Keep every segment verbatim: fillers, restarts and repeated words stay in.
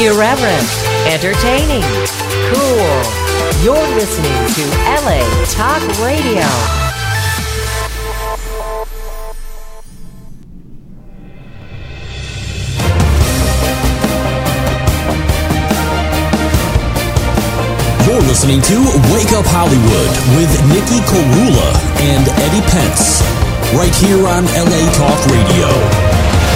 Irreverent, entertaining, cool. You're listening to L A Talk Radio. You're listening to Wake Up Hollywood with Nikki Korula and Eddie Pence, right here on L A Talk Radio.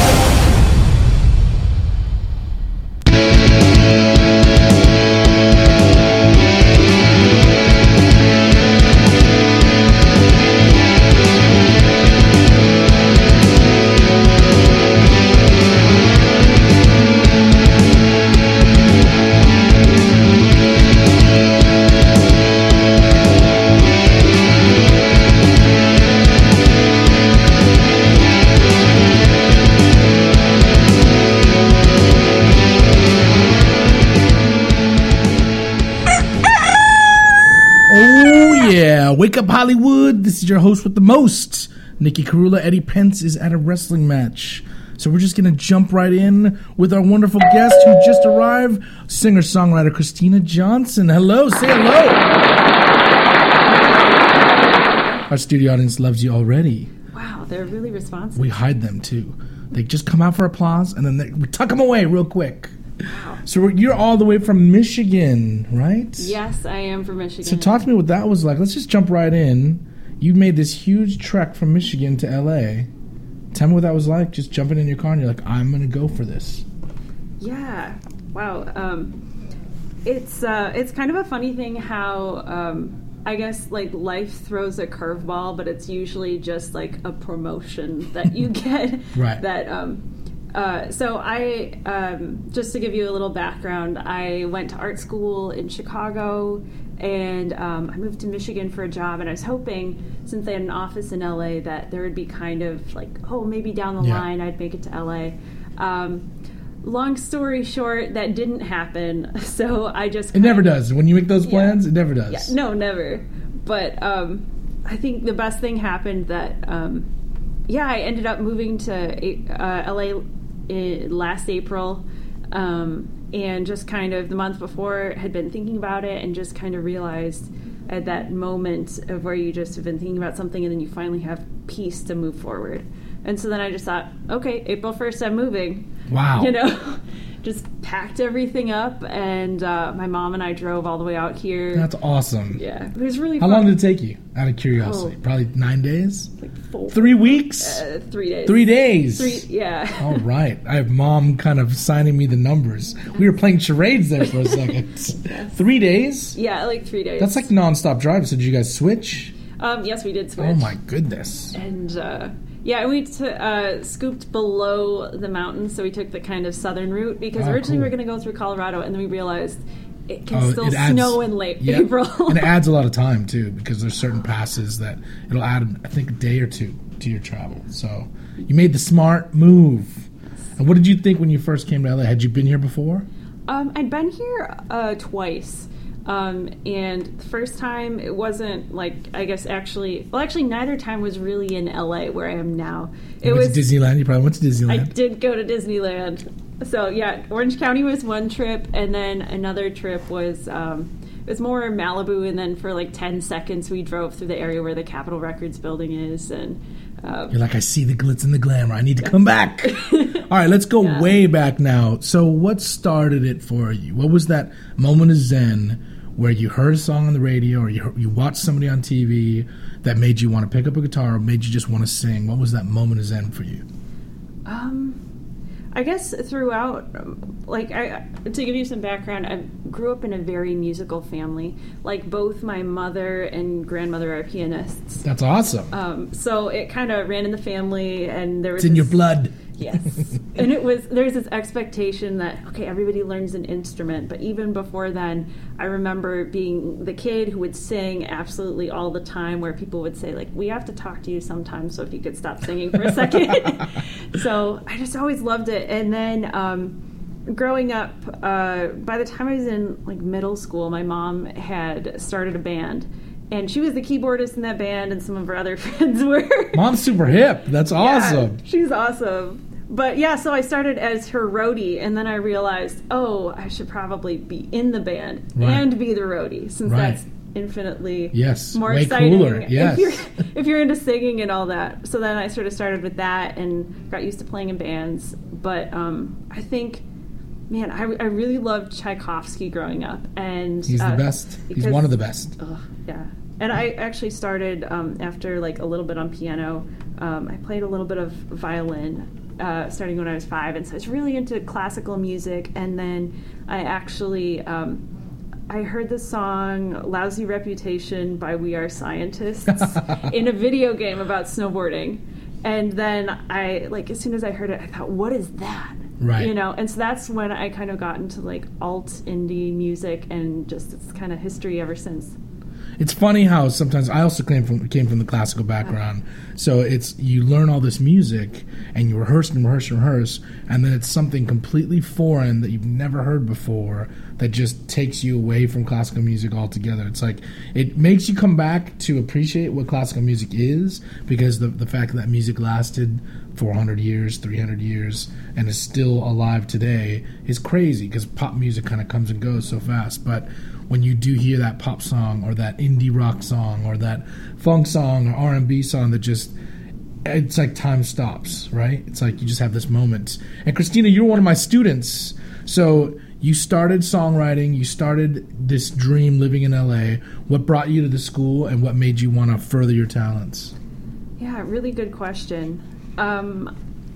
Wake Up Hollywood. This is your host with the most, Nikki Korula. Eddie Pence is at a wrestling match. So we're just going to jump right in with our wonderful guest who just arrived, singer-songwriter Christina Johnson. Hello. Say hello. Our studio audience loves you already. Wow, they're really responsive. We hide them, too. They just come out for applause, and then they, we tuck them away real quick. Wow. So we're, you're all the way from Michigan, right? Yes, I am from Michigan. So talk to me what that was like. Let's just jump right in. You made this huge trek from Michigan to L A. Tell me what that was like, just jumping in your car and you're like, I'm going to go for this. Yeah. Wow. Um, it's uh, it's kind of a funny thing how, um, I guess, like, life throws a curveball, but it's usually just, like, a promotion that you get. Right. That... Um, Uh, so I, um, just to give you a little background, I went to art school in Chicago, and um, I moved to Michigan for a job, and I was hoping, since they had an office in L A, that there would be kind of like, oh, maybe down the yeah. line I'd make it to L A. Um, long story short, that didn't happen, so I just... It never does. When you make those plans, yeah. it never does. Yeah, no, never. But um, I think the best thing happened that, um, yeah, I ended up moving to uh, L A last April, um, and just kind of the month before had been thinking about it and just kind of realized at that moment of where you just have been thinking about something and then you finally have peace to move forward. And so then I just thought, okay, April first I'm moving. Wow. You know, just packed everything up, and uh, my mom and I drove all the way out here. That's awesome. Yeah, it was really How fun. long did it take you, out of curiosity? Oh. Probably nine days? Like four. Three weeks? Uh, three days. Three days? Three, yeah. All right. I have Mom kind of signing me the numbers. We were playing charades there for a second. Yes. Three days? Yeah, like three days. That's like nonstop drive. So did you guys switch? Um, yes, we did switch. Oh, my goodness. And, uh, yeah, we t- uh, scooped below the mountains, so we took the kind of southern route, because oh, originally cool. we were going to go through Colorado, and then we realized it can oh, still it adds, snow in late yeah. April. And it adds a lot of time, too, because there's certain passes that it'll add, I think, a day or two to your travel. So you made the smart move. And what did you think when you first came to L A? Had you been here before? Um, I'd been here uh, twice. Um, and the first time it wasn't like, I guess actually, well actually neither time was really in L A where I am now. It you went was to Disneyland? You probably went to Disneyland. I did go to Disneyland. So yeah, Orange County was one trip, and then another trip was, um, it was more Malibu, and then for like ten seconds we drove through the area where the Capitol Records building is, and um, you're like, I see the glitz and the glamour. I need to come back. All right, let's go yeah. way back now. So what started it for you? What was that moment of zen where you heard a song on the radio, or you heard, you watched somebody on T V that made you want to pick up a guitar, or made you just want to sing? What was that moment of zen for you? Um, I guess throughout, like, I, to give you some background, I grew up in a very musical family. Like, both my mother and grandmother are pianists. That's awesome. Um, so it kind of ran in the family, and there was It's in this, your blood. Yes. And it was, there's this expectation that, okay, everybody learns an instrument, but even before then, I remember being the kid who would sing absolutely all the time, where people would say, like, we have to talk to you sometimes, so if you could stop singing for a second. So I just always loved it. And then um, growing up, uh, by the time I was in, like, middle school, my mom had started a band. And she was the keyboardist in that band, and some of her other friends were. Mom's super hip. That's awesome. Yeah, she's awesome. but yeah, so I started as her roadie, and then I realized, oh, I should probably be in the band Right. and be the roadie, since Right. that's infinitely Yes, more way exciting cooler, yes. if you're if you're into singing and all that. So then I sort of started with that and got used to playing in bands. But um, I think, man, I, I really loved Tchaikovsky growing up, and He's uh, the best. He's because- one of the best. Ugh, yeah. And I actually started um, after like a little bit on piano. Um, I played a little bit of violin uh, starting when I was five, and so I was really into classical music. And then I actually um, I heard the song "Lousy Reputation" by We Are Scientists in a video game about snowboarding. And then I like as soon as I heard it, I thought, "What is that?" Right. You know, and so that's when I kind of got into like alt indie music, and just it's kind of history ever since. It's funny how sometimes I also came from came from the classical background, so it's you learn all this music and you rehearse and rehearse and rehearse, and then it's something completely foreign that you've never heard before that just takes you away from classical music altogether. It's like it makes you come back to appreciate what classical music is, because the the fact that music lasted four hundred years, three hundred years, and is still alive today is crazy, because pop music kind of comes and goes so fast. But when you do hear that pop song or that indie rock song or that funk song or R and B song that just, it's like time stops, right? It's like you just have this moment. And Christina, you're one of my students. So you started songwriting, you started this dream living in L A. What brought you to the school, and what made you want to further your talents? Yeah, really good question. Um,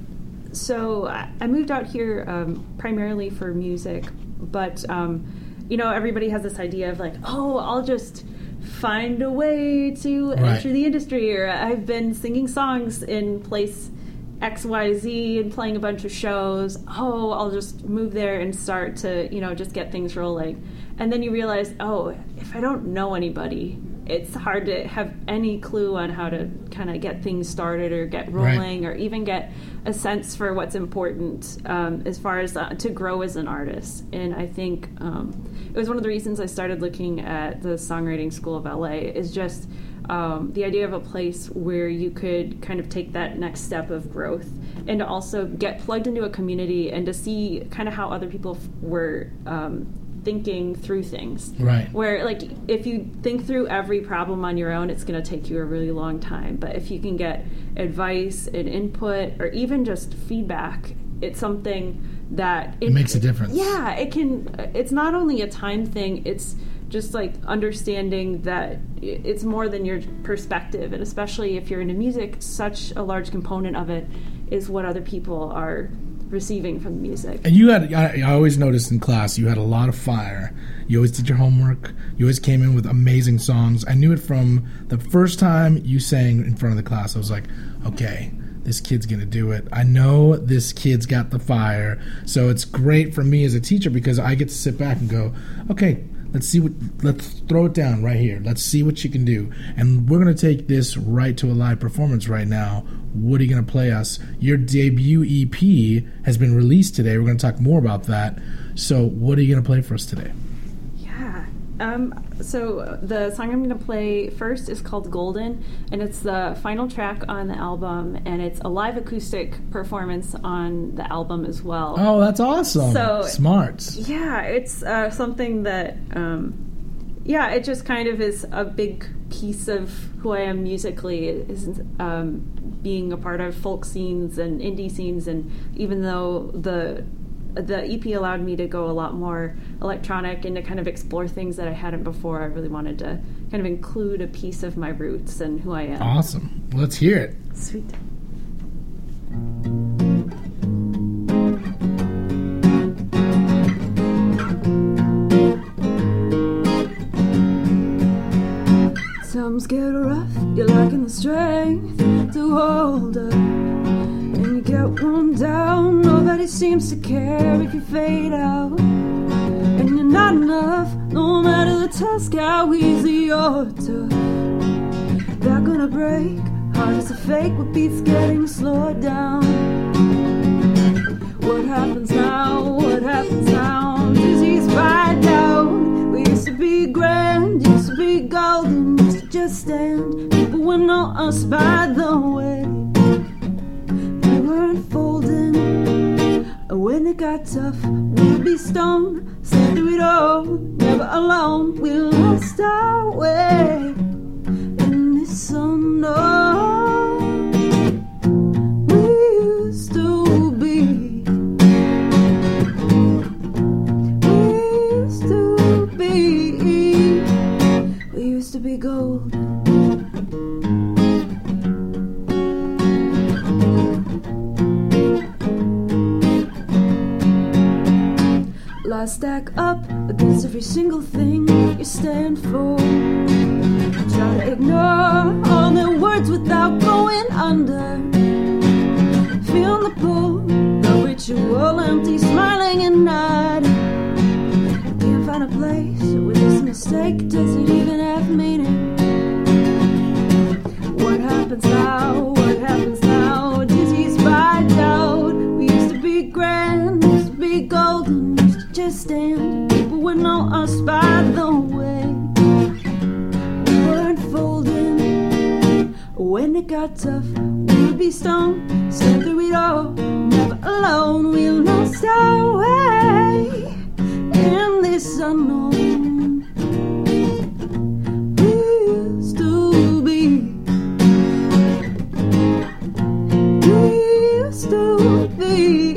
so I I moved out here um, primarily for music, but um, you know, everybody has this idea of like, oh, I'll just find a way to Right. enter the industry, or I've been singing songs in place X Y Z and playing a bunch of shows. Oh, I'll just move there and start to, you know, just get things rolling. And then you realize, oh, if I don't know anybody, it's hard to have any clue on how to kind of get things started or get rolling, Right. or even get a sense for what's important um, as far as uh, to grow as an artist. And I think um, it was one of the reasons I started looking at the Songwriting School of L A, is just um, the idea of a place where you could kind of take that next step of growth, and to also get plugged into a community and to see kind of how other people f- were um, thinking through things. Right. Where, like, if you think through every problem on your own, it's going to take you a really long time. But if you can get advice and input, or even just feedback, it's something that It makes a difference. Yeah, it can. It's not only a time thing. It's just like understanding that it's more than your perspective, and especially if you're into music, such a large component of it is what other people are receiving from the music. And you had, I, I always noticed in class, you had a lot of fire. You always did your homework. You always came in with amazing songs. I knew it from the first time you sang in front of the class. I was like, okay, this kid's going to do it. I know this kid's got the fire. So it's great for me as a teacher, because I get to sit back and go, okay, let's see what, let's throw it down right here. Let's see what you can do. And we're going to take this right to a live performance right now. What are you going to play us? Your debut E P has been released today. We're going to talk more about that. So what are you going to play for us today? Yeah. Um, so the song I'm going to play first is called Golden, and it's the final track on the album, and it's a live acoustic performance on the album as well. Oh, that's awesome. So- Smart. Yeah, it's uh, something that, um, yeah, it just kind of is a big piece of who I am musically, is um, being a part of folk scenes and indie scenes, and even though the the E P allowed me to go a lot more electronic and to kind of explore things that I hadn't before, I really wanted to kind of include a piece of my roots and who I am. Awesome. Let's hear it. Sweet. Times get rough, you're lacking the strength to hold up, and you get worn down. Nobody seems to care if you fade out, and you're not enough, no matter the task, how easy or tough. They're gonna break, hard as a fake, what beats getting slowed down. What happens now, what happens now, disease right down. We used to be grand, used to be golden, used to just stand. People would know us by the way we were unfolding. When it got tough, we'd be stoned, said through it all, never alone. We lost our way in this unknown. We used to be, we used to be, we used to be gold. I stack up against every single thing you stand for. Try to ignore all their words without going under. Feel the pull, the ritual, empty, smiling and nodding. Can't find a place where this mistake doesn't even have meaning. What happens now? What happens now? Diseased by doubt. We used to be grand, used to be golden. Just stand, people would know us by the way we weren't folding. When it got tough, we'd be stoned, stand through it all, never alone. We lost our way in this unknown. We used to be, we used to be.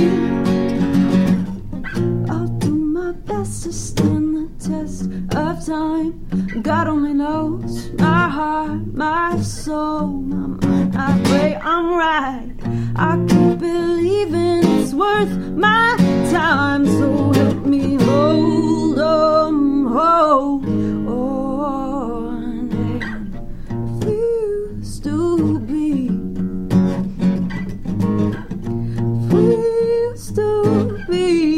To stand the test of time. God only knows my heart, my soul, my mind. I pray I'm right. I keep believing it's worth my time. So help me hold on, hold on. And we used to be, we used to be.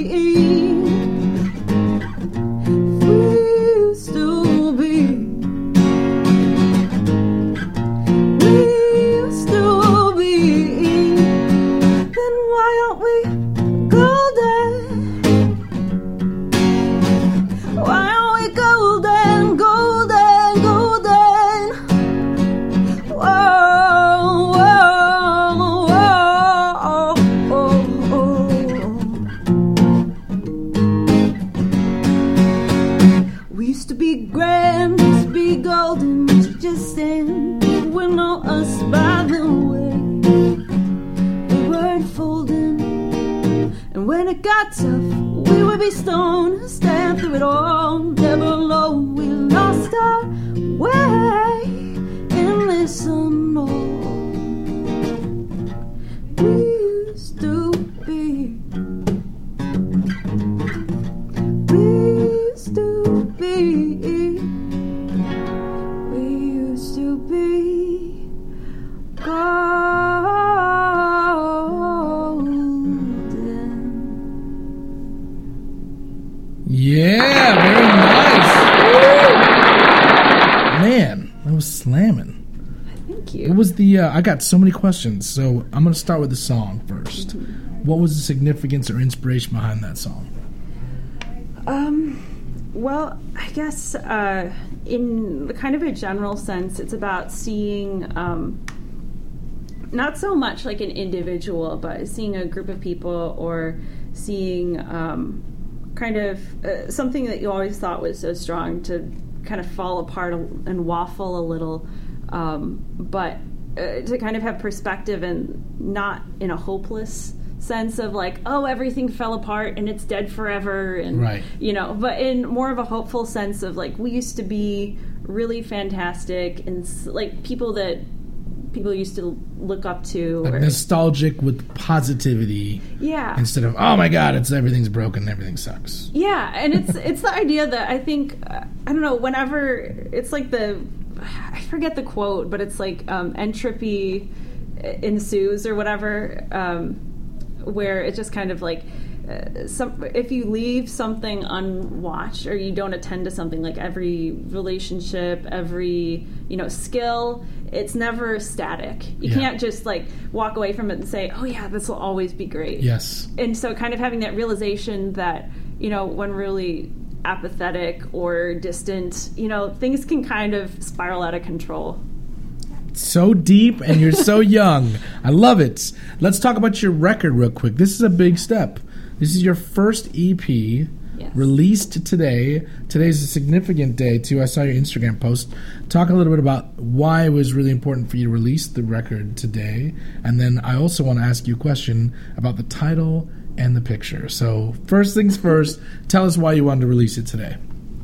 Uh, I got so many questions, so I'm going to start with the song first. Mm-hmm. What was the significance or inspiration behind that song? Um, well, I guess uh, in the kind of a general sense, it's about seeing um, not so much like an individual, but seeing a group of people or seeing um, kind of uh, something that you always thought was so strong to kind of fall apart and waffle a little, um, but Uh, to kind of have perspective and not in a hopeless sense of like, oh, everything fell apart and it's dead forever, and right. you know, but in more of a hopeful sense of like, we used to be really fantastic and like people that people used to look up to, like or, nostalgic with positivity, yeah, instead of oh my god, it's everything's broken, everything sucks. Yeah, and it's it's the idea that I think uh, I don't know. Whenever it's like the I forget the quote, but it's like um, entropy ensues or whatever, um, where it's just kind of like uh, some, if you leave something unwatched or you don't attend to something, like every relationship, every you know skill, it's never static. You yeah. can't just like walk away from it and say, oh yeah, this will always be great. Yes. And so kind of having that realization that, you know, when really apathetic or distant, you know, things can kind of spiral out of control. so deep and you're so young. I love it. Let's talk about your record real quick. This is a big step. This is your first E P. Yes. Released today. Today's a significant day, too. I saw your Instagram post. Talk a little bit about why it was really important for you to release the record today. And then I also want to ask you a question about the title and the picture. So first things first, tell us why you wanted to release it today.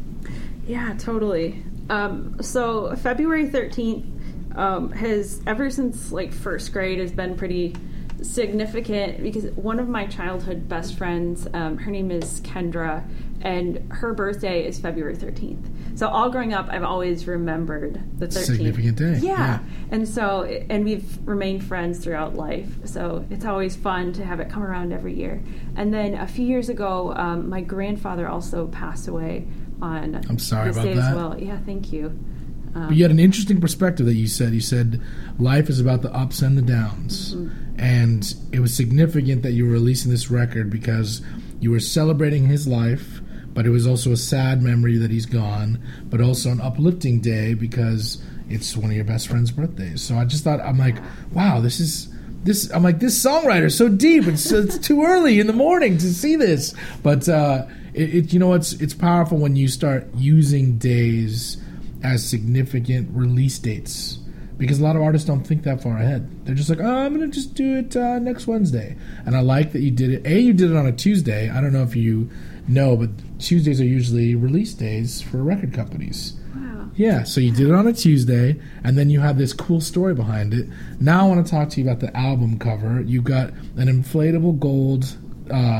Yeah, totally. Um, so February thirteenth um, has, ever since like first grade, has been pretty significant because one of my childhood best friends, um, her name is Kendra, and her birthday is February thirteenth. So all growing up, I've always remembered the thirteenth. Significant day. Yeah. yeah. And so, and we've remained friends throughout life. So it's always fun to have it come around every year. And then a few years ago, um, my grandfather also passed away on I'm sorry this about day that. as well. Yeah, thank you. Um, but you had an interesting perspective that you said. You said life is about the ups and the downs. Mm-hmm. And it was significant that you were releasing this record because you were celebrating his life, but it was also a sad memory that he's gone, but also an uplifting day because it's one of your best friend's birthdays. So I just thought, I'm like, wow, this is... This I'm like, this songwriter's so deep. It's, it's too early in the morning to see this. But, uh, it, it, you know, it's it's powerful when you start using days as significant release dates. Because a lot of artists don't think that far ahead. They're just like, oh, I'm going to just do it uh, next Wednesday. And I like that you did it. A, you did it on a Tuesday. I don't know if you know, but Tuesdays are usually release days for record companies. Wow. Yeah, so you did it on a Tuesday, and then you have this cool story behind it. Now I want to talk to you about the album cover. You got an inflatable gold uh,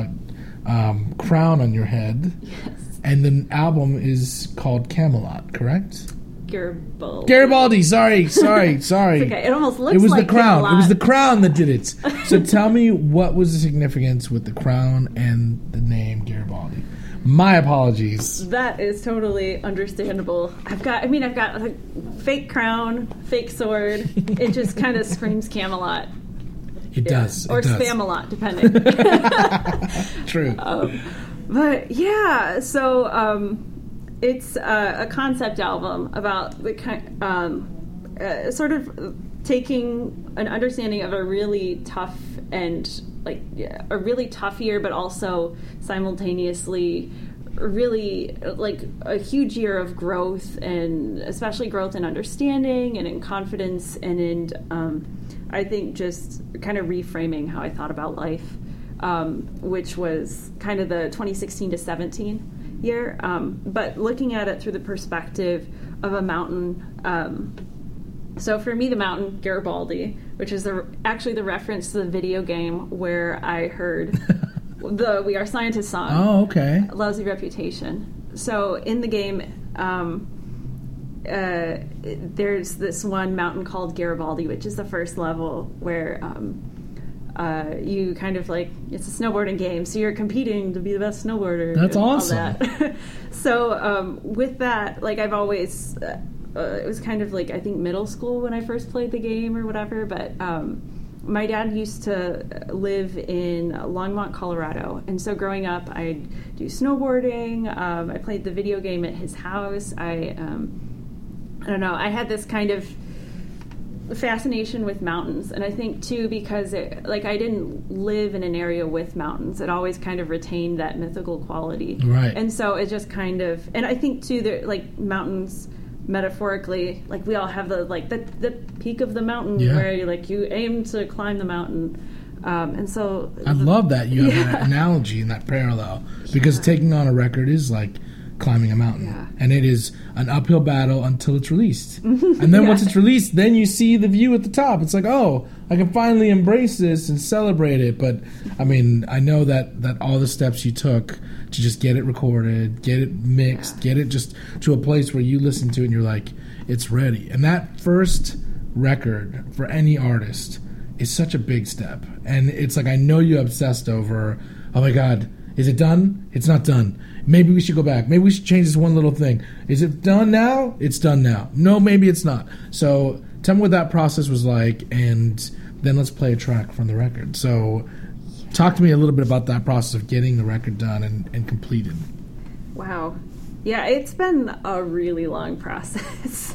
um, crown on your head. Yes. And the album is called Camelot, correct? Garibaldi. Garibaldi, sorry, sorry, sorry. It's okay. It almost looks It was like the crown. Camelot. It was the crown that did it. So tell me, what was the significance with the crown and the name Garibaldi? My apologies. That is totally understandable. I've got, I mean, I've got a fake crown, fake sword. It just kind of screams Camelot. It Yeah. does. It or does. Spamalot, depending. True. Um, but yeah, so um, it's uh, a concept album about the kind, um, uh, sort of taking an understanding of a really tough and like yeah, a really tough year, but also simultaneously really like a huge year of growth, and especially growth in understanding and in confidence and in um, I think just kind of reframing how I thought about life, um, which was kind of the twenty sixteen to seventeen year, um, but looking at it through the perspective of a mountain. Um, so for me, the mountain Garibaldi, which is the, actually the reference to the video game where I heard the We Are Scientists song. Oh, okay. Lousy Reputation. So in the game, um, uh, there's this one mountain called Garibaldi, which is the first level where um, uh, you kind of like, it's a snowboarding game, so you're competing to be the best snowboarder. That's and all awesome. that. So um, with that, like I've always, uh, uh, it was kind of like, I think middle school when I first played the game or whatever, but um, my dad used to live in Longmont, Colorado, and so growing up, I'd do snowboarding. Um, I played the video game at his house. I, um, I don't know. I had this kind of fascination with mountains, and I think too because it, like I didn't live in an area with mountains. It always kind of retained that mythical quality, right? And so it just kind of, and I think too that like mountains. Metaphorically, like we all have the like the the peak of the mountain yeah. where you like you aim to climb the mountain, um, and so I the, love that you have yeah. that analogy and that parallel because yeah. taking on a record is like climbing a mountain, yeah. and it is an uphill battle until it's released, and then yeah. once it's released, then you see the view at the top. It's like, oh, I can finally embrace this and celebrate it. But I mean, I know that that all the steps you took to just get it recorded, get it mixed, yeah. get it just to a place where you listen to it and you're like, it's ready. And that first record for any artist is such a big step. And it's like, I know you obsessed over, oh my God, is it done? It's not done. Maybe we should go back. Maybe we should change this one little thing. Is it done now? It's done now. No, maybe it's not. So tell me what that process was like, and then let's play a track from the record. So talk to me a little bit about that process of getting the record done and, and completed. Wow. Yeah, it's been a really long process.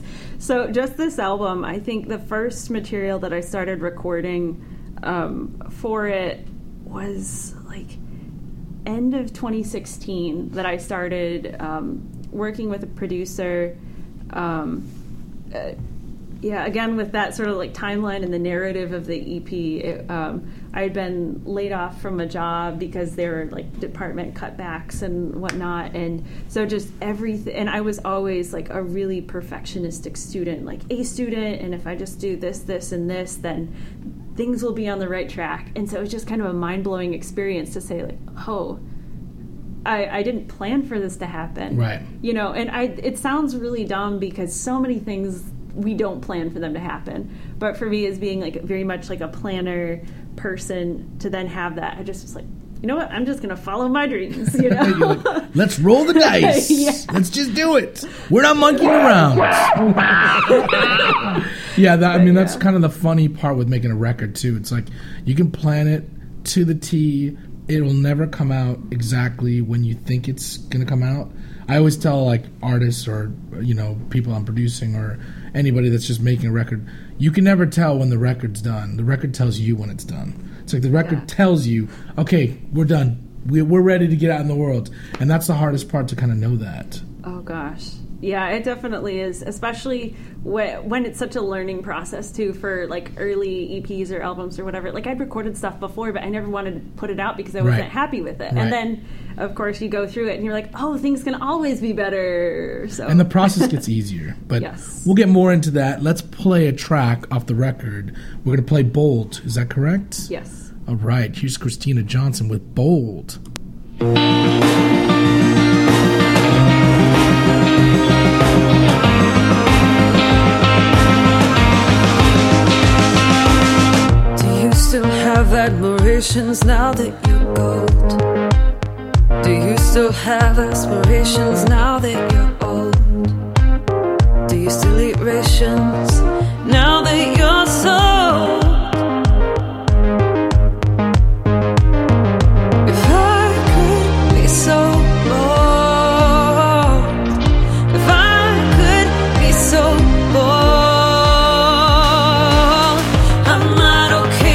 So just this album, I think the first material that I started recording um, for it was like end of twenty sixteen that I started um, working with a producer. Um, uh, yeah, again, with that sort of like timeline and the narrative of the E P, it, um, I had been laid off from a job because there were like department cutbacks and whatnot. And so just everything, and I was always like a really perfectionistic student, like A student. And if I just do this, this, and this, then things will be on the right track. And so it was just kind of a mind-blowing experience to say like, oh, I, I didn't plan for this to happen. Right. You know, and I it sounds really dumb because so many things we don't plan for them to happen. But for me, as being like very much like a planner person, to then have that, I just was like, you know what? I'm just going to follow my dreams, you know? Like, let's roll the dice. Yeah. Let's just do it. We're not monkeying around. Yeah, that, I mean, that's kind of the funny part with making a record, too. It's like you can plan it to the T. It will never come out exactly when you think it's going to come out. I always tell, like, artists or, you know, people I'm producing or anybody that's just making a record, you can never tell when the record's done. The record tells you when it's done. It's like the record yeah. tells you, okay, we're done. We, we're ready to get out in the world. And that's the hardest part, to kind of know that. Oh, gosh. Yeah, it definitely is, especially when, when it's such a learning process, too, for, like, early E Ps or albums or whatever. Like, I'd recorded stuff before, but I never wanted to put it out because I wasn't right. happy with it. Right. And then, of course, you go through it and you're like, oh, things can always be better. So And the process gets easier. But yes. We'll get more into that. Let's play a track off the record. We're going to play Bold. Is that correct? Yes. All right. Here's Christina Johnson with Bold. Still have admirations now that you're gold? Do you still have aspirations now that you're old? Do you still eat rations now that you're sold? If I could be so bold, if I could be so bold, I'm not okay.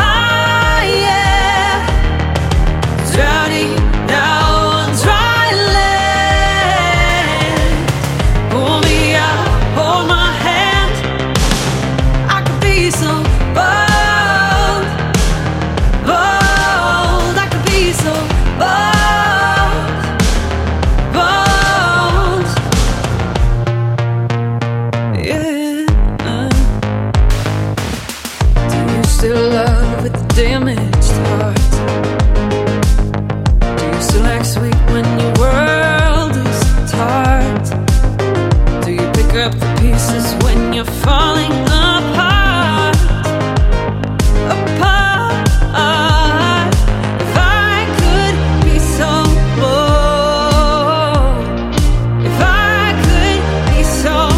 Drowning now on dry land. Pull me out, hold my hand. I could be so bold, bold. I could be so bold, bold. Yeah. Do you still love with the damaged heart? Like sweet when your world is tart? Do you pick up the pieces when you're falling apart? Apart. If I could be so bold, if I could be so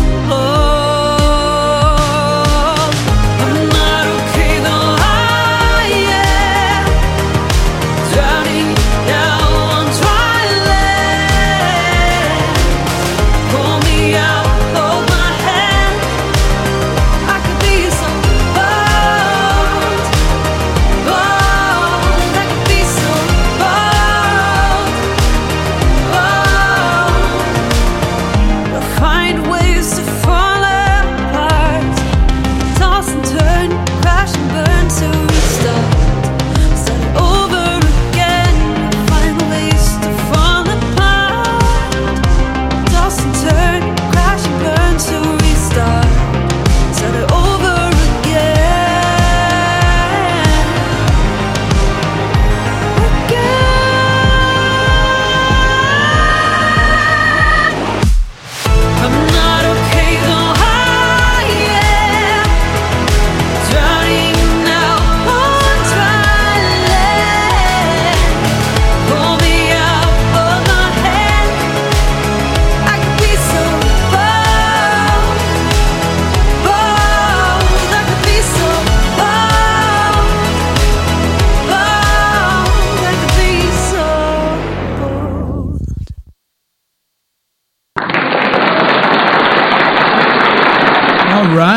bold, I'm not okay though I am.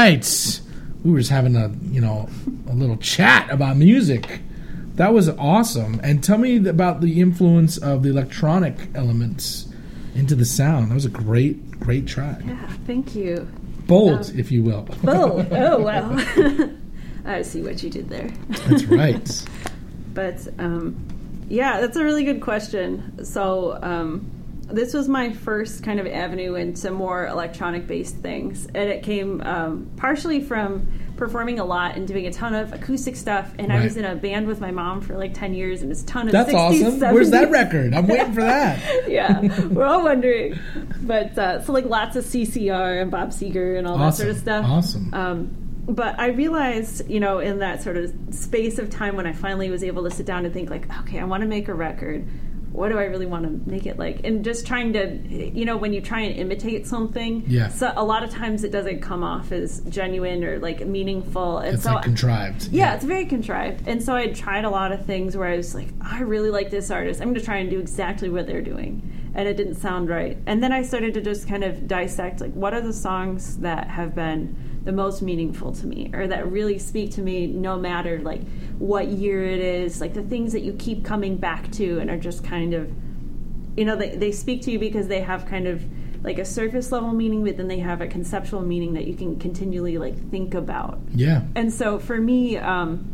right. We were just having a, you know, a little chat about music. That was awesome. And tell me about the influence of the electronic elements into the sound. That was a great, great track. Yeah, thank you. Bold, um, if you will. Bold. Oh, well. I see what you did there. That's right. But, um, yeah, that's a really good question. So, um, this was my first kind of avenue into more electronic-based things. And it came um, partially from performing a lot and doing a ton of acoustic stuff. And Right. I was in a band with my mom for like ten years, and it's a ton of That's sixties, awesome. seventies. Where's that record? I'm waiting for that. Yeah, we're all wondering. But, uh, so like lots of C C R and Bob Seger and all that Awesome. sort of stuff. Awesome. Um, but I realized, you know, in that sort of space of time when I finally was able to sit down and think like, okay, I want to make a record. What do I really want to make it like? And just trying to, you know, when you try and imitate something, Yeah. so a lot of times it doesn't come off as genuine or like meaningful. And It's so like contrived. yeah, it's very contrived. And so I had tried a lot of things where I was like, I really like this artist. I'm going to try and do exactly what they're doing. And it didn't sound right. And then I started to just kind of dissect, like, what are the songs that have been the most meaningful to me or that really speak to me no matter, like, what year it is, like the things that you keep coming back to and are just kind of, you know, they, they speak to you because they have kind of like a surface level meaning, but then they have a conceptual meaning that you can continually, like, think about. Yeah. And so for me, um,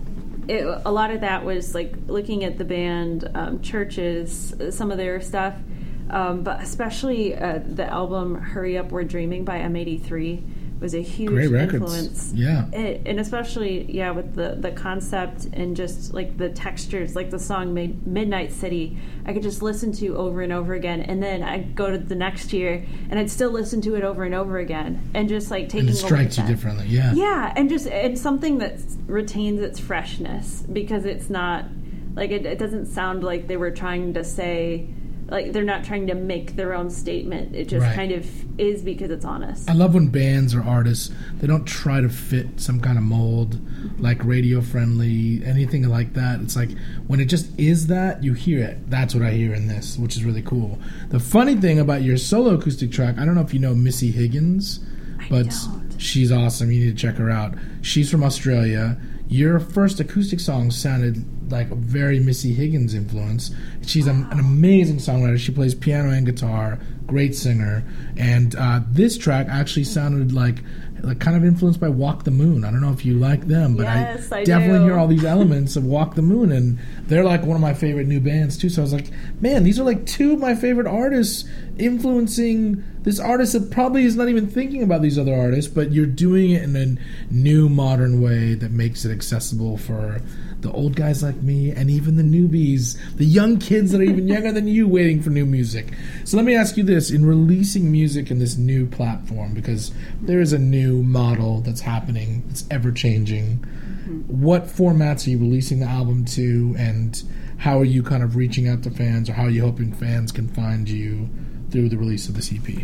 it, a lot of that was like looking at the band um, Churches, some of their stuff, um, but especially uh, the album Hurry Up We're Dreaming by M eighty-three was a huge Great records. influence. Yeah. It, and especially, yeah, with the, the concept and just like the textures, like the song Mid- Midnight City, I could just listen to over and over again. And then I'd go to the next year and I'd still listen to it over and over again. And just like taking And it a look strikes at you that. differently. Yeah. Yeah, and just and something that retains its freshness because it's not like it, it doesn't sound like they were trying to say, like they're not trying to make their own statement. It just Right. kind of is because it's honest. I love when bands or artists, they don't try to fit some kind of mold, like radio friendly, anything like that. It's like when it just is that, you hear it. That's what I hear in this, which is really cool. The funny thing about your solo acoustic track, I don't know if you know Missy Higgins, but don't. she's awesome. You need to check her out. She's from Australia. Your first acoustic song sounded like a very Missy Higgins influence. She's a, an amazing songwriter. She plays piano and guitar, great singer. And uh, this track actually sounded like like kind of influenced by Walk the Moon. I don't know if you like them, but Yes, I, I definitely do. hear all these elements of Walk the Moon, and they're like one of my favorite new bands too. So I was like, man, these are like two of my favorite artists influencing this artist that probably is not even thinking about these other artists, but you're doing it in a new modern way that makes it accessible for the old guys like me and even the newbies, the young kids that are even younger than you waiting for new music. So let me ask you this, in releasing music in this new platform, because there is a new model that's happening, it's ever changing, mm-hmm. what formats are you releasing the album to, and how are you kind of reaching out to fans, or how are you hoping fans can find you through the release of this E P?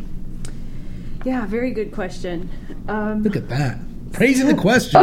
Yeah, very good question. Um, Look at that. Praising the question.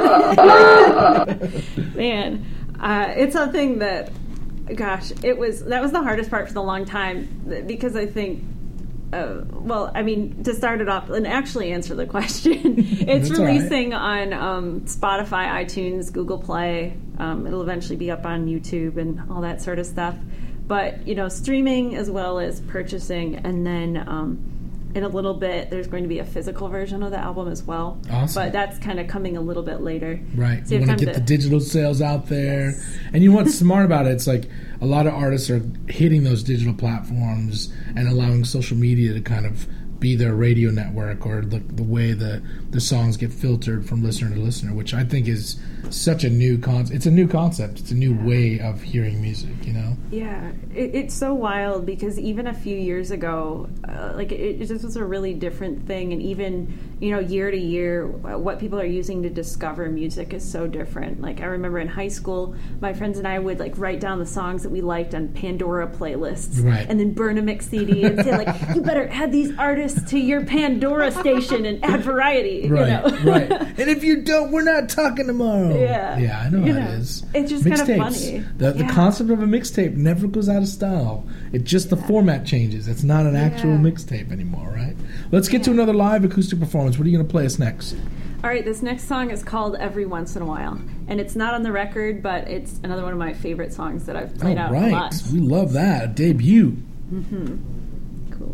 Man, uh, it's something that, gosh, it was that was the hardest part for a long time because I think, uh, well, I mean, to start it off and actually answer the question, it's That's all right. releasing on um, Spotify, iTunes, Google Play. Um, it'll eventually be up on YouTube and all that sort of stuff. But, you know, streaming as well as purchasing, and then um, in a little bit, there's going to be a physical version of the album as well. Awesome. But that's kind of coming a little bit later. Right. So you have want to time get the digital sales out there. Yes. And you know what's smart about it? It's like a lot of artists are hitting those digital platforms and allowing social media to kind of be their radio network, or the, the way the, the songs get filtered from listener to listener, which I think is such a new concept. It's a new concept. It's a new way of hearing music, you know? Yeah, it, it's so wild because even a few years ago, uh, like it, it just was a really different thing, and even, you know, year to year, what people are using to discover music is so different. Like I remember in high school, my friends and I would like write down the songs that we liked on Pandora playlists, Right. and then burn a mix C D and say like, you better add these artists this to your Pandora station and add variety. Right, you know? right. And if you don't, we're not talking tomorrow. Yeah. Yeah, I know You how know, it is. it's just kinda Mixtapes. funny. The, the Yeah. concept of a mixtape never goes out of style. It just, the format changes. It's not an actual Yeah. mixtape anymore, right? Let's get to another live acoustic performance. What are you going to play us next? All right, this next song is called Every Once in a While. And it's not on the record, but it's another one of my favorite songs that I've played All out a right. lot. We love that. A debut. Cool.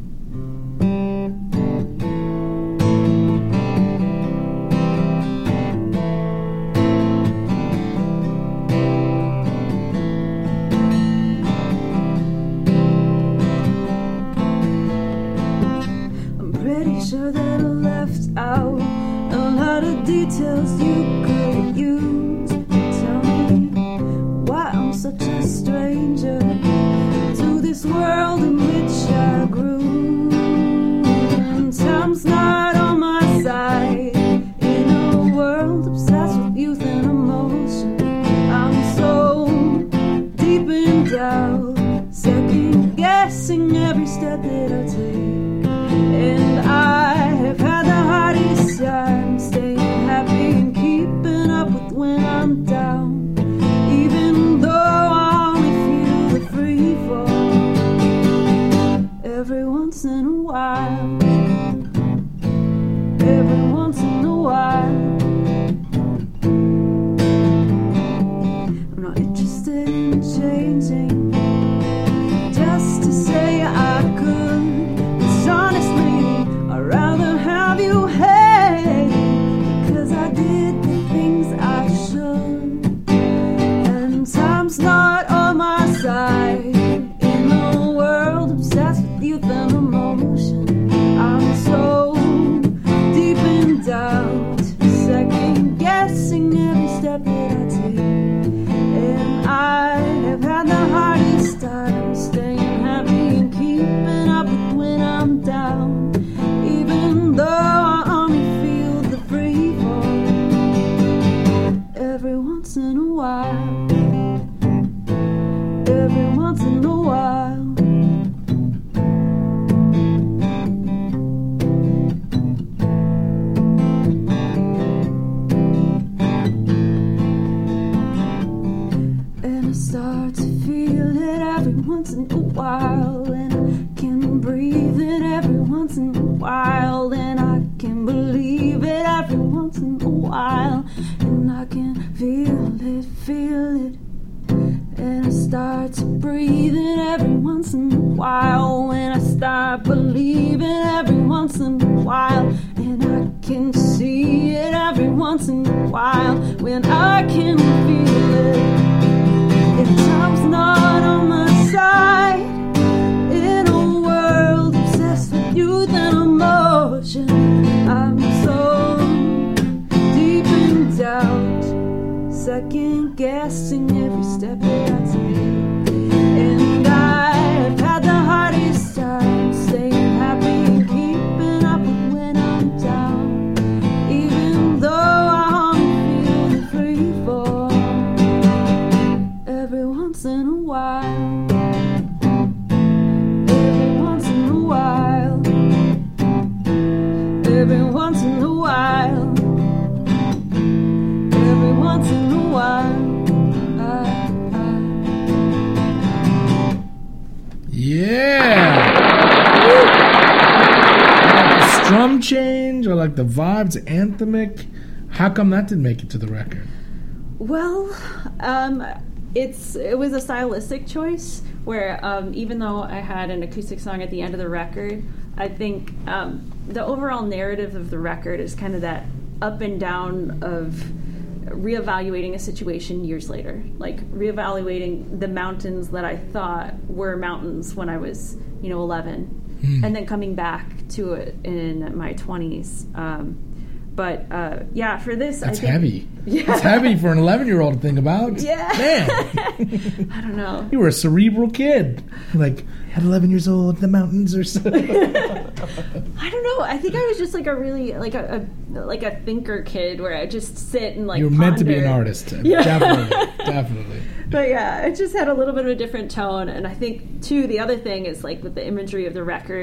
I'm pretty sure that I left out a lot of details you could use. Tell me why I'm such a stranger to this world in which I grew. And time's not on my side in a world obsessed with youth and emotion. I'm so deep in doubt, second guessing every step that I take. And I have had the hardest time staying happy and keeping up with when I'm down, even though I only feel the free fall every once in a while. Every once in a while. I'm not interested in changing just to say I could. Honestly, I'd rather have you hate, because I did the things I should. And time's not on my side in a world obsessed with youth and emotion. I'm so deep in doubt, second guessing every step that I take. And I have had the hardest time staying happy and keeping up with when I'm down, even though I only feel the free fall every once in a while. Every once in a while. And I start to feel it every once in a while, and I can breathe it every once in a while, and I can believe it every once in a while, and I can feel it, feel it. And I start to breathe it every once in a while, when I start believing every once in a while, and I can see it every once in a while, when I can feel it. If time's not on my side in a world obsessed with youth and emotion, I'm so deep in doubt, second guessing every step that I take. And I've had the hardest time staying happy and keeping up with when I'm down, even though I only feel the free fall every once in a while. Every once in a while. Every once in a while. Every once in a while. I, I. Yeah. I like the strum change. I like the vibes, anthemic. How come that didn't make it to the record? Well, um, it's it was a stylistic choice where um, even though I had an acoustic song at the end of the record, I think um, the overall narrative of the record is kind of that up and down of reevaluating a situation years later, like reevaluating the mountains that I thought were mountains when I was, you know, eleven, mm. and then coming back to it in my twenties. Um, But uh, yeah, for this, that's I think, heavy. Yeah. That's heavy for an eleven-year-old to think about. Yeah, man, I don't know. You were a cerebral kid. Like at eleven years old, the mountains are so. I don't know. I think I was just like a really like a, a like a thinker kid, where I just sit and like. You were ponder. meant to be an artist. Yeah. Definitely, definitely. But yeah, it just had a little bit of a different tone, and I think too the other thing is like with the imagery of the record,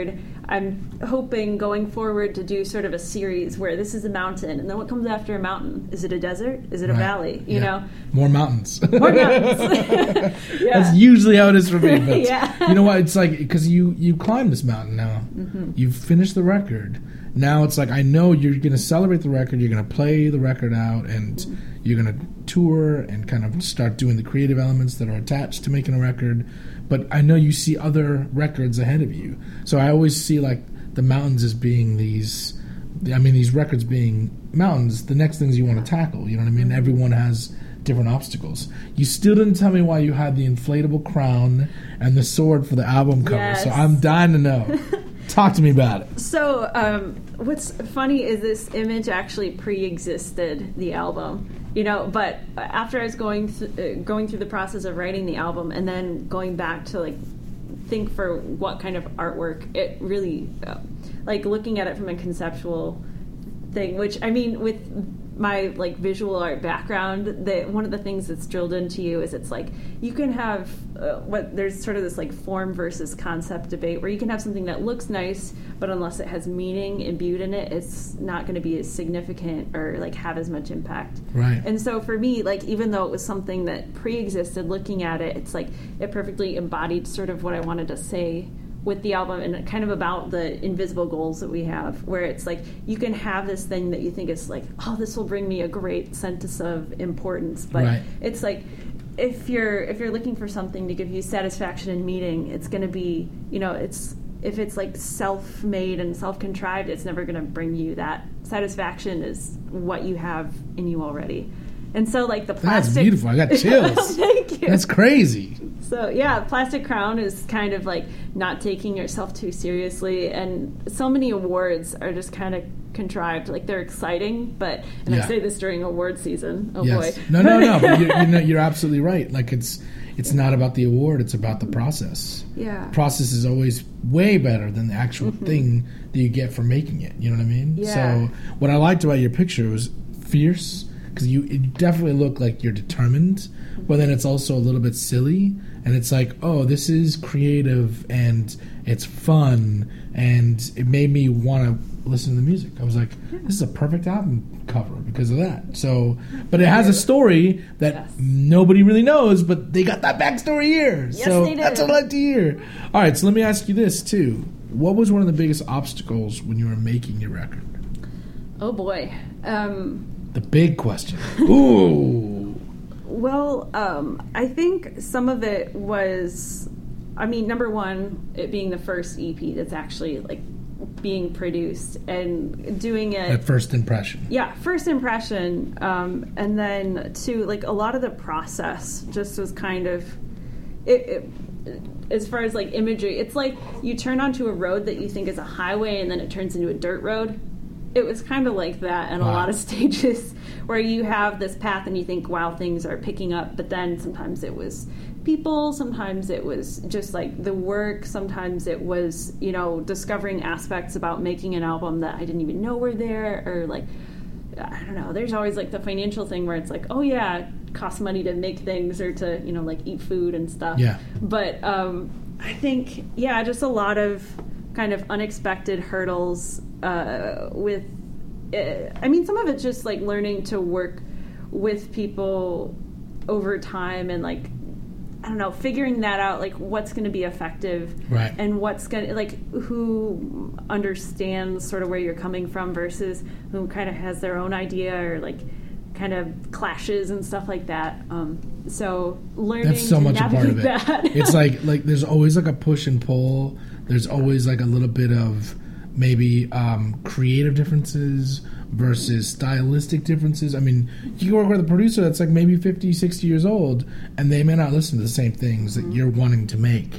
I'm hoping going forward to do sort of a series where this is a mountain, and then what comes after a mountain? Is it a desert? Is it a Right. valley? You Yeah. know, More mountains. more mountains. Yeah. That's usually how it is for me. But Yeah. you know what? It's like, because you, you climbed this mountain now. Mm-hmm. You've finished the record. Now it's like, I know you're going to celebrate the record. You're going to play the record out, and Mm-hmm. you're going to tour and kind of start doing the creative elements that are attached to making a record. But I know you see other records ahead of you. So I always see like the mountains as being these, I mean, these records being mountains, the next things you want to tackle. You know what I mean? Mm-hmm. Everyone has different obstacles. You still didn't tell me why you had the inflatable crown and the sword for the album cover. Yes. So I'm dying to know. Talk to me about it. So, um, what's funny is this image actually pre-existed the album, you know. But after I was going th- uh, going through the process of writing the album, and then going back to like think for what kind of artwork, it really uh, like looking at it from a conceptual thing. Which I mean, with my like visual art background, that one of the things that's drilled into you is it's like you can have uh, what there's sort of this like form versus concept debate where you can have something that looks nice, but unless it has meaning imbued in it, it's not going to be as significant or like have as much impact. Right. And so for me, like even though it was something that pre-existed, looking at it, it's like it perfectly embodied sort of what I wanted to say with the album, and kind of about the invisible goals that we have, where it's like you can have this thing that you think is like, oh, this will bring me a great sense of importance, but Right. it's like if you're if you're looking for something to give you satisfaction and meaning, it's going to be, you know, it's if it's like self-made and self-contrived, it's never going to bring you that satisfaction. Is what you have in you already. And so like the plastic, That's beautiful. I got chills. Thank you. That's crazy. So yeah, Plastic Crown is kind of like not taking yourself too seriously, and so many awards are just kind of contrived. Like they're exciting, but and Yeah. I say this during award season. Oh Yes. boy. No, no, no. But you're, you know, you're absolutely right. Like it's it's not about the award. It's about the process. Yeah. Process is always way better than the actual thing that you get for making it. You know what I mean? Yeah. So what I liked about your picture was fierce, because you it definitely look like you're determined, but then it's also a little bit silly, and it's like, oh, this is creative and it's fun, and it made me want to listen to the music. I was like, this is a perfect album cover because of that. So, but it has a story that Yes. nobody really knows, but they got that backstory here. Yes, so they did. that's what I like to hear. All right, so let me ask you this too. What was one of the biggest obstacles when you were making your record? Oh boy. Um, The big question. Ooh. Well, um, I think some of it was, I mean, number one, it being the first E P that's actually like being produced and doing it. At first impression. Yeah, first impression. Um, and then two, like a lot of the process just was kind of, it, it, as far as like imagery, it's like you turn onto a road that you think is a highway and then it turns into a dirt road. It was kind of like that in Wow. a lot of stages where you have this path and you think, wow, things are picking up. But then sometimes it was people, sometimes it was just like the work, sometimes it was, you know, discovering aspects about making an album that I didn't even know were there, or like, I don't know, there's always like the financial thing where it's like, oh yeah, it costs money to make things or to, you know, like eat food and stuff. Yeah. But um, I think, yeah, just a lot of kind of unexpected hurdles uh, with, uh, I mean, some of it's just like learning to work with people over time and like, I don't know, figuring that out, like what's going to be effective, Right. and what's going to, like, who understands sort of where you're coming from versus who kind of has their own idea or like kind of clashes and stuff like that. Um, so learning That's so to much a part of navigate it. that. It's like like there's always like a push and pull. There's always like a little bit of maybe um, creative differences versus stylistic differences. I mean, you can work with a producer that's like maybe fifty, sixty years old, and they may not listen to the same things that Mm-hmm. you're wanting to make.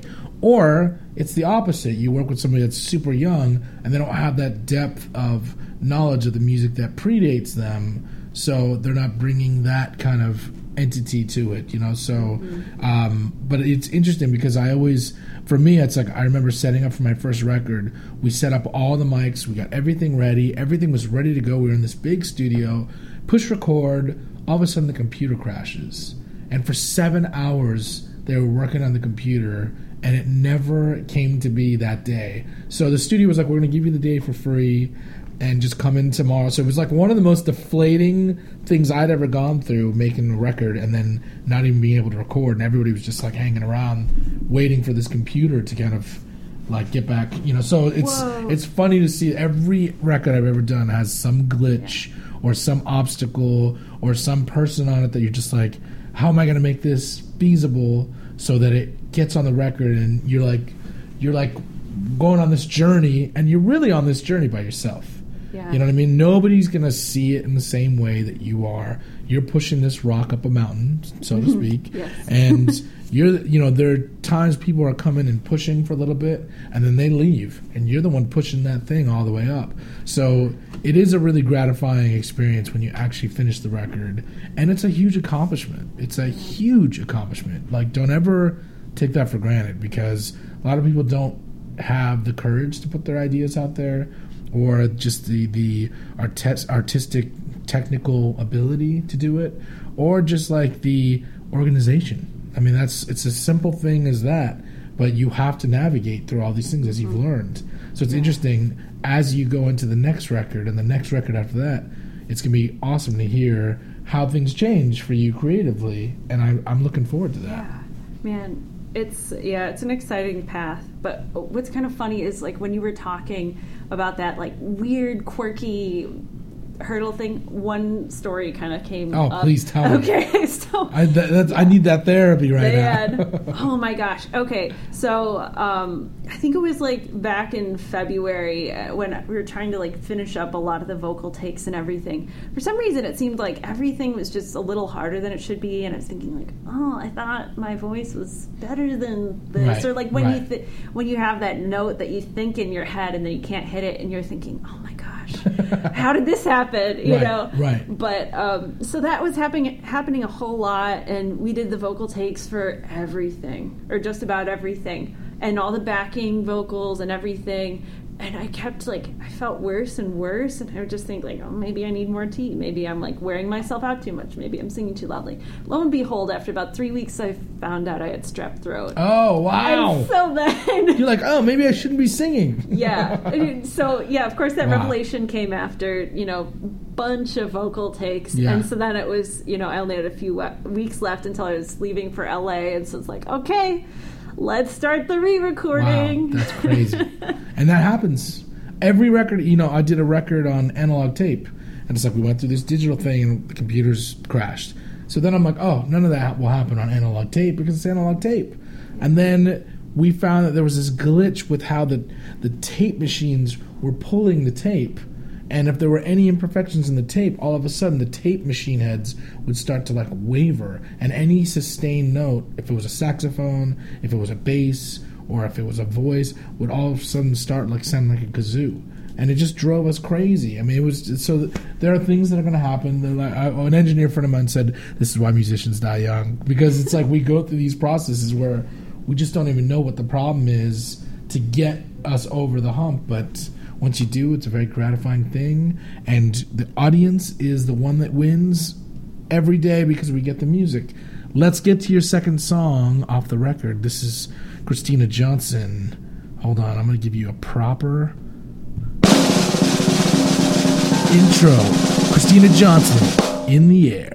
Or it's the opposite. You work with somebody that's super young, and they don't have that depth of knowledge of the music that predates them, so they're not bringing that kind of entity to it, you know. So, Mm-hmm. um, but it's interesting because I always, for me, it's like I remember setting up for my first record. We set up all the mics, we got everything ready, everything was ready to go. We were in this big studio, push record. All of a sudden, the computer crashes, and for seven hours they were working on the computer, and it never came to be that day. So the studio was like, we're going to give you the day for free and just come in tomorrow. So it was like one of the most deflating things I'd ever gone through, making a record and then not even being able to record, and everybody was just like hanging around waiting for this computer to kind of like get back, you know. So it's Whoa. it's funny to see every record I've ever done has some glitch or some obstacle or some person on it that you're just like, how am I going to make this feasible so that it gets on the record? And you're like, you're like going on this journey, and you're really on this journey by yourself. Yeah. You know what I mean? Nobody's going to see it in the same way that you are. You're pushing this rock up a mountain, so to speak. Yes. And you're, you know, there are times people are coming and pushing for a little bit, and then they leave, and you're the one pushing that thing all the way up. So it is a really gratifying experience when you actually finish the record, and it's a huge accomplishment. It's a huge accomplishment. Like, don't ever take that for granted, because a lot of people don't have the courage to put their ideas out there, or just the the artis- artistic technical ability to do it, or just like the organization. I mean, that's it's a simple thing as that, but you have to navigate through all these things as you've learned. So it's interesting as you go into the next record and the next record after that. It's gonna be awesome to hear how things change for you creatively, and I, I'm looking forward to that. Yeah, man. It's yeah, it's an exciting path. But what's kind of funny is like when you were talking about that like weird, quirky hurdle thing, one story kind of came Oh, up. please tell me. Okay, so I, that, that's, I need that therapy right they now. had, oh my gosh. Okay, so um, I think it was like back in February uh, when we were trying to like finish up a lot of the vocal takes and everything. For some reason, it seemed like everything was just a little harder than it should be, and I was thinking like, oh, I thought my voice was better than this, Right, or like when right. you th- when you have that note that you think in your head and then you can't hit it, and you're thinking, oh my gosh, how did this happen? You Right, know, right. But um, so that was happening happening a whole lot, and we did the vocal takes for everything, or just about everything, and all the backing vocals and everything. And I kept like, I felt worse and worse, and I would just think like, oh, maybe I need more tea. Maybe I'm like wearing myself out too much. Maybe I'm singing too loudly. Lo and behold, after about three weeks, I found out I had strep throat. Oh, wow. And so then You're like, oh, maybe I shouldn't be singing. yeah. And so yeah, of course that Wow. revelation came after, you know, bunch of vocal takes. Yeah. And so then it was, you know, I only had a few we- weeks left until I was leaving for L A, and so it's like, okay, let's start the re-recording. Wow, that's crazy. And that happens. Every record, you know, I did a record on analog tape, and it's like we went through this digital thing and the computers crashed. So then I'm like, oh, none of that will happen on analog tape because it's analog tape. And then we found that there was this glitch with how the, the tape machines were pulling the tape. And if there were any imperfections in the tape, all of a sudden the tape machine heads would start to like waver, and any sustained note, if it was a saxophone, if it was a bass, or if it was a voice, would all of a sudden start like sounding like a kazoo. And it just drove us crazy. I mean, it was so that there are things that are going to happen. They're like, I, an engineer friend of mine said, this is why musicians die young, because it's like we go through these processes where we just don't even know what the problem is to get us over the hump. But once you do, it's a very gratifying thing, and the audience is the one that wins every day because we get the music. Let's get to your second song off the record. This is Christina Johnson. Hold on, I'm going to give you a proper intro. Christina Johnson, In the Air.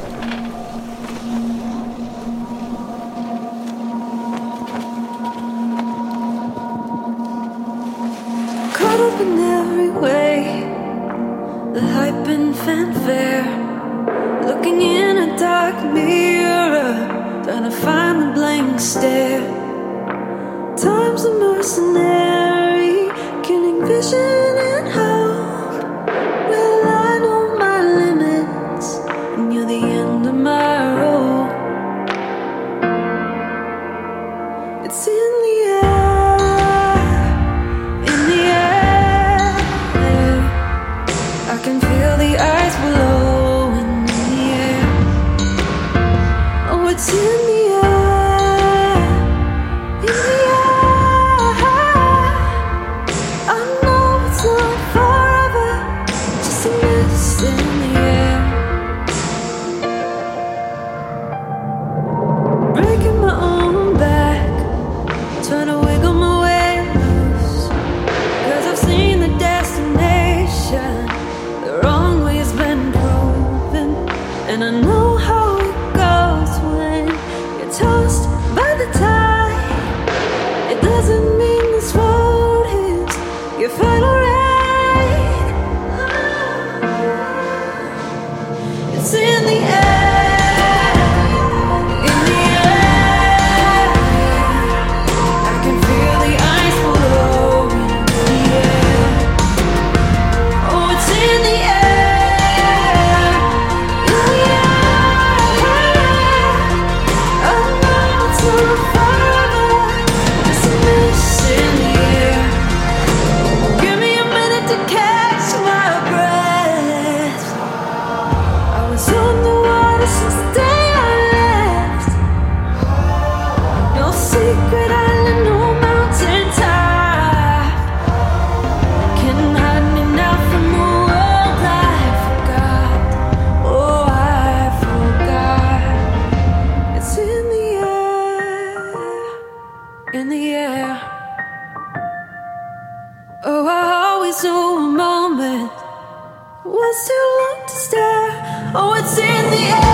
Caught up in every way, the hype and fanfare, looking in a dark mirror, trying to find a blank stare. Time's a mercenary, killing vision and hope. Well, I know my limits, and you're the end of my road. It's in the air, in the air. I can feel the ice below and in the air. Oh, it's in the air, in the air. I know it's And I know how it goes when you're tossed by the tide. It doesn't mean this road is your final ride. It's in the air, in the air. I can feel the ice blowing in the air. Oh, it's in the air, in the air. I know it's not forever, just a mist in the air. Give me a minute to catch my breath. I was on the water since the day I left. No secret island, no mountain top can hide me now from the world I forgot. Oh, I forgot. It's in the air, in the air. Oh, I always knew a moment was too long to stare. Oh, it's in the air.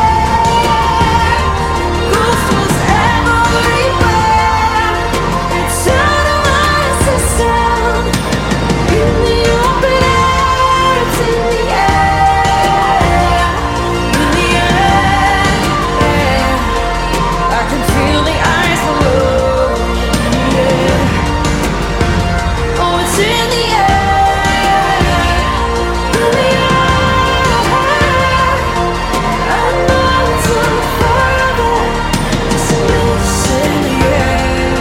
Ghost was everywhere. It's out of my system. In the open air. It's in the air. In the air. I can feel the ice below. In the air. Oh, it's in the air. In the air. I know it's not forever, just a mist in the air.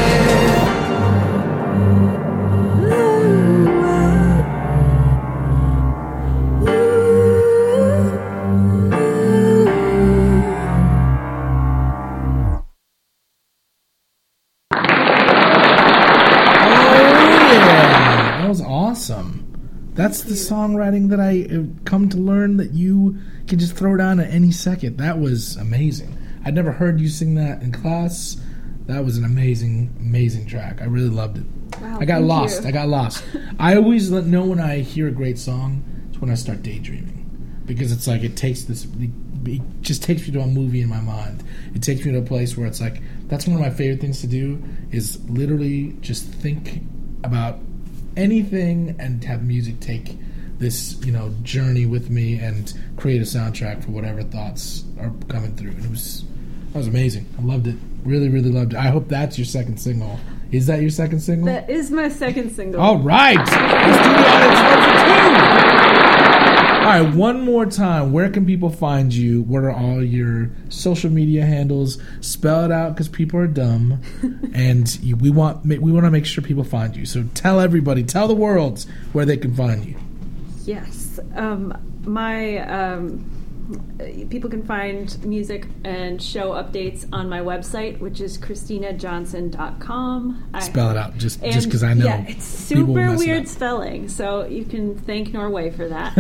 Oh, yeah. That was awesome. That's the songwriting that I have come to learn that you can just throw down at any second. That was amazing. I'd never heard you sing that in class. That was an amazing, amazing track. I really loved it. Wow, I got thank lost. you. I got lost. I always let know when I hear a great song. It's when I start daydreaming, because it's like it takes this. It just takes me to a movie in my mind. It takes me to a place where it's like that's one of my favorite things to do is literally just think about anything and have music take this, you know, journey with me and create a soundtrack for whatever thoughts are coming through. And it was that was amazing. I loved it. Really, really loved it. I hope that's your second single. Is that your second single? That is my second single. All right. Let's do the audience number two. All right, one more time. Where can people find you? What are all your social media handles? Spell it out because people are dumb, and you, we want we want to make sure people find you. So tell everybody, tell the world where they can find you. Yes. Um, my um, people can find music and show updates on my website, which is christina johnson dot com. Spell it out, just And, just because I know. Yeah, it's people will super mess it weird up. spelling, so you can thank Norway for that.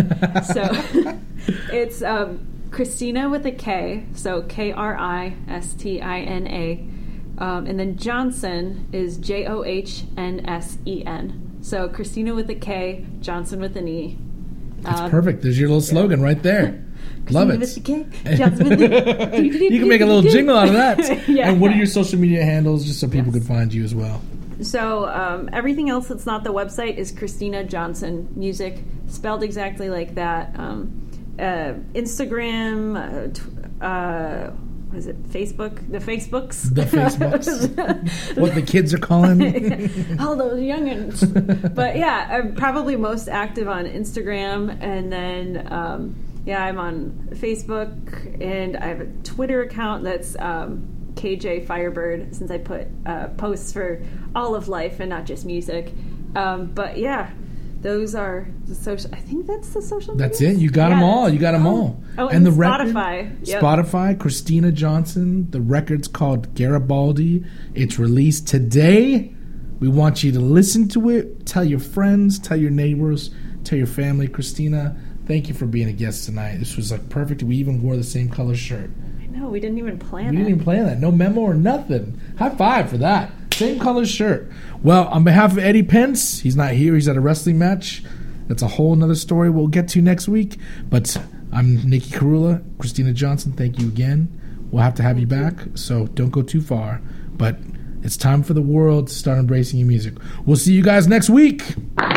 So it's um, Christina with a K, so K R I S T I N A, um, and then Johnson is J O H N S E N. So Christina with a K, Johnson with an E. That's Um, perfect. There's your little slogan right there. Love it. With the K, Johnson with the You can make a little jingle out of that. Yeah. And what are your social media handles, just so people Yes. can find you as well? So um, everything else that's not the website is Christina Johnson Music, spelled exactly like that. Um, uh, Instagram, uh, tw- uh, what is it? Facebook, the Facebooks, The Facebooks. What the kids are calling. all those youngins. But yeah, I'm probably most active on Instagram, and then um, yeah, I'm on Facebook, and I have a Twitter account that's um, K J Firebird, since I put uh, posts for all of life and not just music. Um, but yeah, those are the social. I think that's the social. That's medias? it. You got Yeah, them all. that's- You got them oh. all. Oh, and, the record- Spotify. Yep. Spotify, Christina Johnson. The record's called Garibaldi. It's released today. We want you to listen to it. Tell your friends. Tell your neighbors. Tell your family. Christina, thank you for being a guest tonight. This was like perfect. We even wore the same color shirt. I know we didn't even plan We it. didn't even plan that. No memo or nothing. High five for that. Same color shirt. Well, on behalf of Eddie Pence, he's not here. He's at a wrestling match. That's a whole nother story we'll get to next week. But I'm Nikki Carula. Christina Johnson, thank you again. We'll have to have you back, so don't go too far. But it's time for the world to start embracing your music. We'll see you guys next week.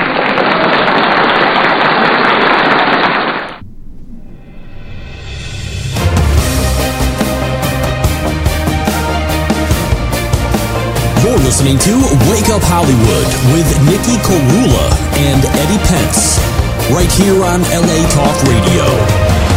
You're listening to Wake Up Hollywood with Nikki Carula and Eddie Pence, right here on L A Talk Radio.